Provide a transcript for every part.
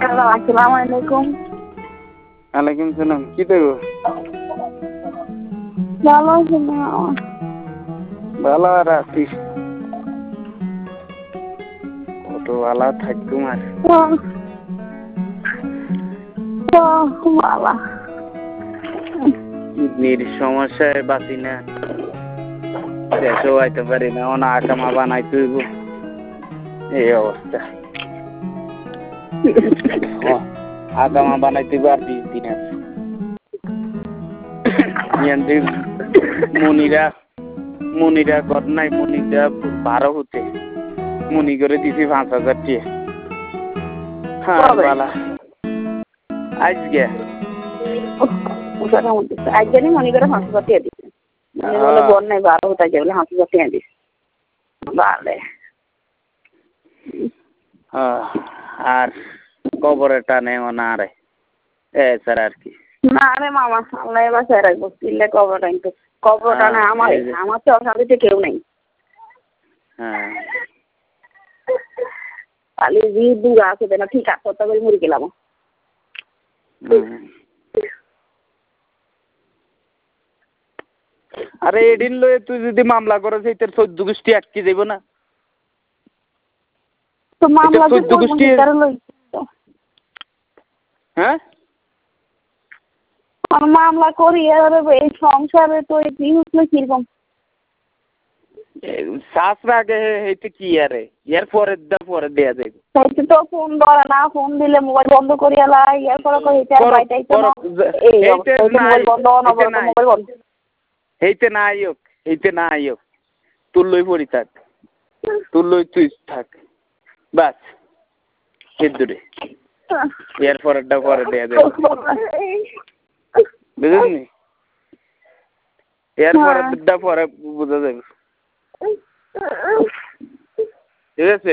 Hello, আসসালামু আলাইকুম। ওয়ালাইকুম সালাম। কি দেবো? ভালো আছেন না? ভালো আর আছি। কত ভালো থাকুম আর। ভালো। কিডনির সমস্যায় বাঁচি না, দেশেও আইতে পারি না, অনা আকামা বানাইতে হইব, এই অবস্থা। আকামা বানাইতে হইব আর 20 দিন আছে। মনিরা ঘর নাই, মনিরা 12 হতে মনি করে দিছি 5,000 টিয়া। হ্যাঁ বালা আজকে একজনই মনে করে 5,000 টাকা দিচ্ছে। মনে বলে ঘর নাই 12 হতে বলে 5,000 টাকা দিচ্ছে। ভালো। আর কবরের টানে না রে স্যার আর কি না রে মামা, আল্লাহ বাসায় রাখবো। কিনলে কবর টানে আমার তো অশান্তিতে কেউ নেই। খালি দূর আছে না, ঠিক আছে তবে মরে গেলাম। আরে এদিন লয়ে তুই যদি মামলা করস এই তোর 14 গোষ্ঠী আটকে যাইব না? তো মামলা হ্যাঁ মামলা করি এই সংসারে তো কিরকম শাস্ত্র আগে হইতে কি আরে এর পরে দেয়া যাইব। তো ফোন ধরে না, ফোন দিলে মোবাইল বন্ধ করিয়া লাই, এরপরে হইতে না আইক তোর লই পড়ি থাক, তোর লই তুই থাক, বাস এর দূরে এর পরেরটা পরে দেয়া যাইব, বুঝলি? এর পরেরটা পরে বোঝা যাবে, ঠিক আছে?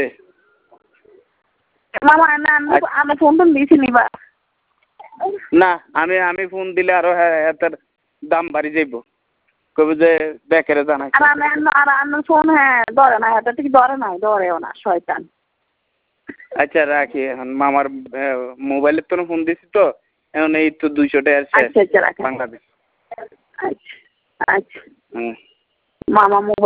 আমি ফোন টোন দিয়েছি নিবা না, আমি ফোন দিলে আরো এটার দাম বাড়ি যাইব, কবে যে বেকারে জানাই। ফোন ধরে না, এটা ঠিক ধরে নাই, ধরেও না শয়তান। আচ্ছা রাখি এখন, মামার মোবাইলের তো ফোন দিছি তো এখন, এই তো 200 টাকা শেষ বাংলাদেশ। আচ্ছা মামা মোবাইল